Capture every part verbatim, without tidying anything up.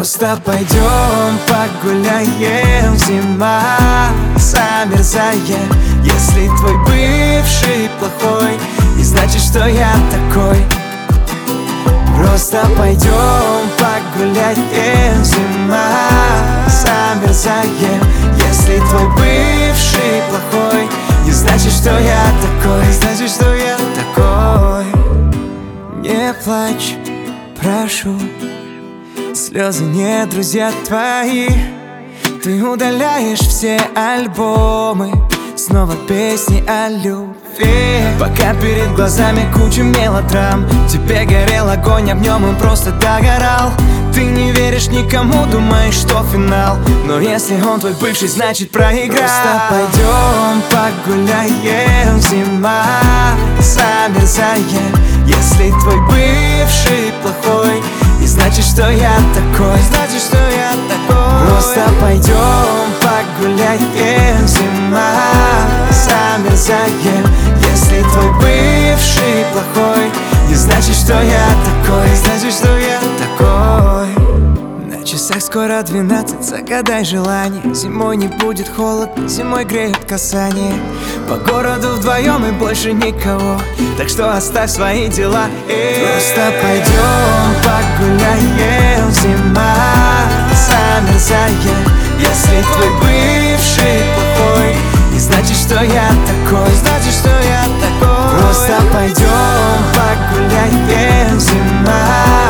Просто пойдем погуляем, зима замерзает. Если твой бывший плохой, не значит, что я такой. Просто пойдем погуляем, зима замерзает. Если твой бывший плохой, не значит, что я такой. Значит, что я такой. Не плачь, прошу, слезы не друзья твои. Ты удаляешь все альбомы, снова песни о любви. Пока перед глазами куча мелодрам, в тебе горел огонь, об нем он просто догорал. Ты не веришь никому, думаешь, что финал, но если он твой бывший, значит проиграл. Просто пойдем погуляем, зима замерзает. Если твой бывший плохой, не значит, что я такой. Значит, что я такой. Просто пойдем погуляем, зима замерзает. Если твой бывший плохой, не значит, что я такой. Значит, что я такой. На часах скоро двенадцать, загадай желание. Зимой не будет холодно, зимой греют касания. По городу вдвоем и больше никого, так что оставь свои дела и просто пойдем погуляем, зима замерзает. Если твой бывший плохой, не значит, что я такой. Значит, что я такой. Просто пойдем погуляем, зима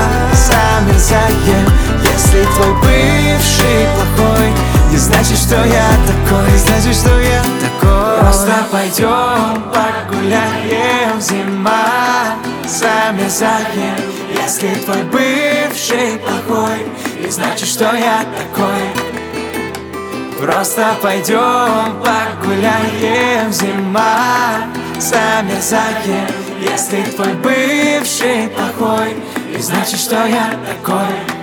замерзает. Если твой бывший плохой, не значит, что я такой. Значит, что я такой. Просто пойдем погуляем, зима замерзает. Если твой бывший плохой, не значит, что я такой. Просто пойдем погуляем, зима замерзает. Если твой бывший плохой, не значит, что я такой.